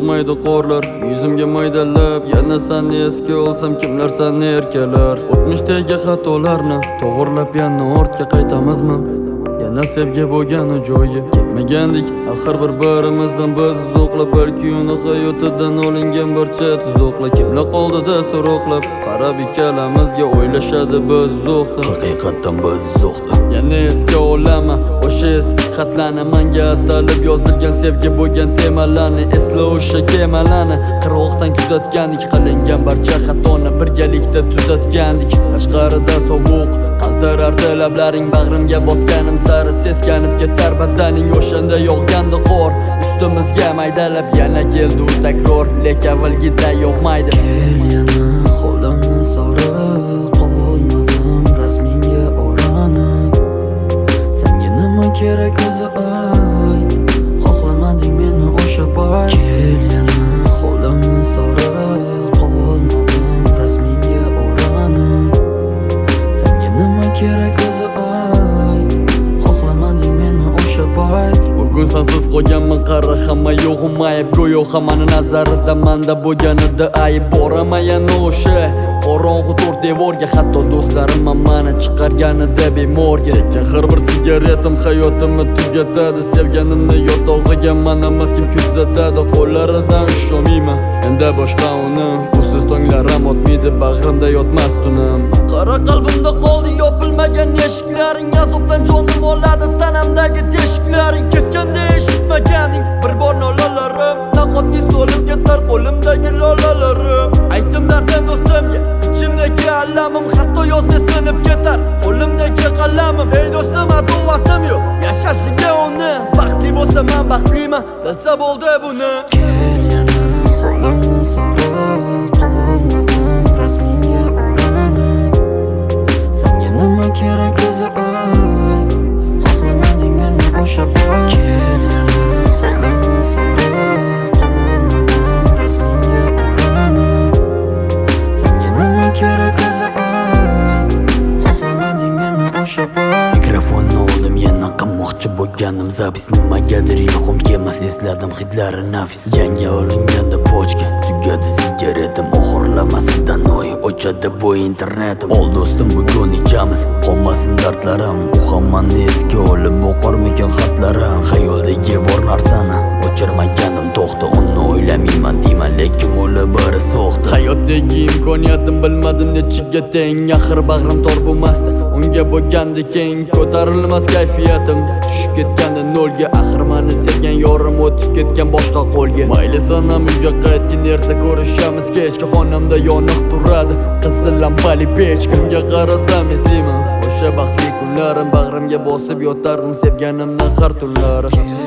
yog'maydi qorlar. Yuzimga maydalab, yana seni eski olsam kimlar seni erkalar. O'tmishdagi xatolarni to'g'irlab yana ortga qaytamizmi? Yana sevgi bo'lgan joyi ketmagandik. Axir bir-birimizdan biz uzoqlab, balki uni hayotidan olingan barcha tuzoqlar. Kimlar qoldida so'roqlab, qarab ikkalamizga o'ylashadi biz uzoqda. Haqiqatan biz uzoqda. Yana eski olaman, o'sha eski xatlarni, menga atalib yozilgan sevgi bo'lgan temalarni. Esla o'sha kemalarni, qirg'oqdan kuzatgandik. Qilingan barcha xatoni birgalikda tuzatgandik. Tashqarida sovuq qaltirardi lablaring, bag'rimga bosganim sari seskanib ketar badaning. O'shanda yog'gandi qor ustimizga maydalab, yana keldi u takror, lekin avvalgiday yo'qmaydi. Kel yana qo'limni sog'ib, qolmadim rasmingga o'ranib. Senga nima kerak o'zi ayt, xohlamading meni o'sha payt. Kel yana qo'limni sog'ib, qolmadim rasmingga o'ranib. Senga nima kerak o'zi ayt, xohlamading meni o'sha payt. Bugun sensiz qolganman, qara hamma yo'g'im ayb. Go'yo hammani nazarida menda bo'lganida ayb. Boraman yana o'sha qorong'u to'rt devorga, hatto do'stlarim meni chiqarganida bemorga. Chekkan har bir sigaretim hayotimni tugatadi. Sevganimni yotog'iga meni emas kim kuzatadi. Qo'llaridan usholmayman endi boshqa uni. Usiz tonglarim o'tmaydi, bag'rimda yotmas tunim. Qara qalbimda qoldi yopilmagan eshiklaring, azobdan jonim oladi tanamdagi teshiklaring. Ketganda eshitmaganing bir bor nolalarim, nahotki so'lib ketar qo'limdagi lolalarim. Aytdim dardim do'stimga, ichimdagi alamim, hatto yozda sinib ketar qo'limdagi qalamim. Ey do'stim, adovatim yo'q yashashiga uni, baxtli bo'lsa men baxtliman, bilsa bo'ldi buni. Kel yana qo'limni sog'ib, qolmadim rasmingga o'ranib. Senga nima kerak o'zi ayt, xohlamading meni o'sha payt. Kel yana qo'limni sog'ib, qolmadim rasmingga o'ranib. Senga nima kerak o'zi ayt, xohlamading meni o'sha payt. Mikrofonni oldim, yana qilmoqchi bo'lganim zapis. Nimagadir ilhom kelmas, esladim hidlari nafis. Jangga olinganda pochka, tugadi sigaretim. Oxirlamasidan oy o'chadi bu internetim. Ol do'stim, bugun ichamiz, qolmasin dardlarim. Bu hammani esga olib o'qarmikan xatlarim. Xayoldagi bor narsani o'chirmaganim to'xta. Uni o'ylamayman deyman, lekin o'li biri so'xta. Hayotdagi imkoniyatim bilmadim nechiga teng. Axir bag'rim tor bo'lmasdi, unga bo'lgandi keng. Ko'tarilmas kayfiyatim tushib ketganda nolga. Axir meni sevgan yorim o'tib ketgan boshqa qo'lga. Mayli sanam uyga qaytgin, erta ko'rishamiz kechga. Xonamda yoniq turadi qizil lampali pech. Kimga qarasam eslayman o'sha baxtli kunlarim. Bag'rimga bosib yotardim sevganimni har tunlari.